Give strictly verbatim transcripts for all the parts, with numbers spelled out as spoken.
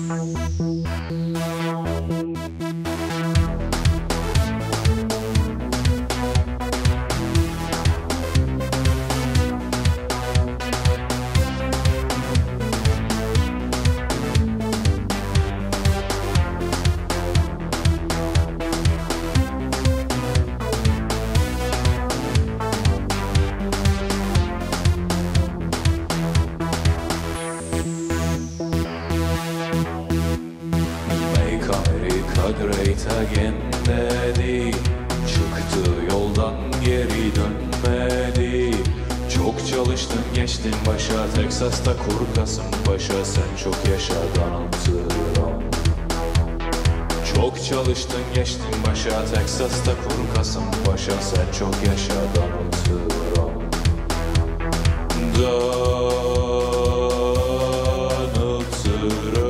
Great again dedi, çıktı yoldan geri dönmedi. Çok çalıştın geçtin başa, Teksas'ta kur Kasımpaşa, sen çok yaşa Donald Trump. Çok çalıştın geçtin başa, Teksas'ta kur Kasımpaşa, sen çok yaşa Donald Trump. Donald Trump.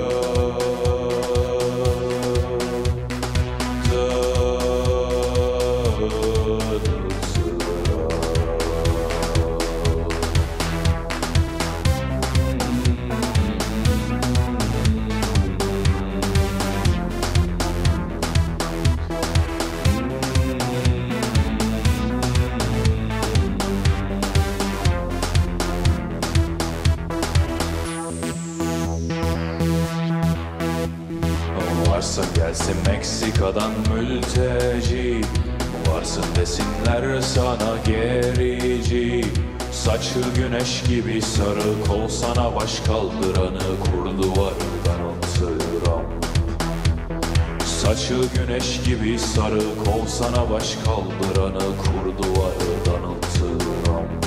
Varsa gelsin Meksika'dan mülteci, varsın desinler sana gerici. Saçı güneş gibi sarı, kol sana baş kaldıranı, kur duvarı Donald Trump. Saçı güneş gibi sarı, kol sana baş kaldıranı, kur duvarı Donald Trump.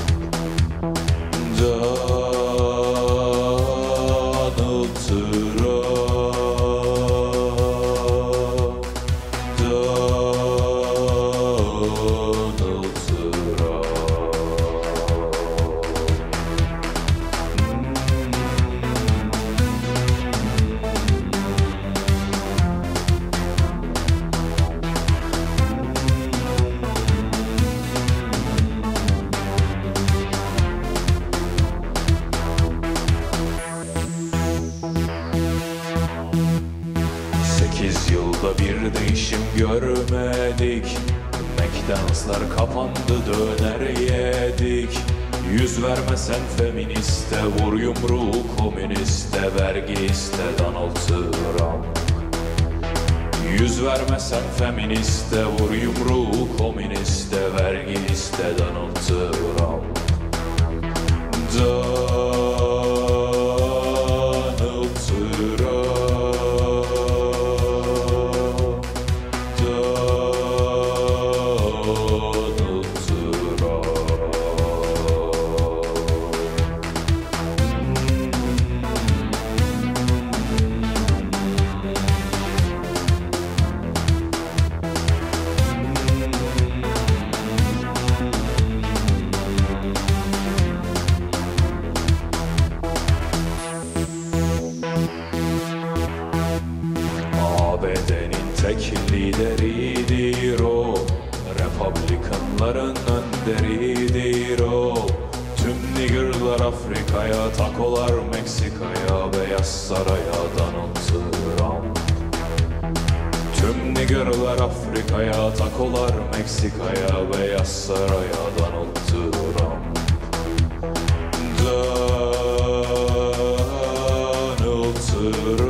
Donald Trump. Sekiz yılda bir değişim görmedik. McDonald'slar kapandı, döner yedik. Yüz vermesen feministe, vur yumruğu komüniste, vergi iste Donald Trump. Yüz vermesen feministe, vur yumruğu komüniste, vergi iste Donald Trump. Donald Trump. A B D'nin tek lideridir o, Republikanların önderidir o. Tüm niggerlar Afrika'ya, takolar Meksika'ya, Beyaz Saray'a Donald Trump. Tüm niggerlar Afrika'ya, takolar Meksika'ya, Beyaz Saray'a Donald Trump. Donald Trump.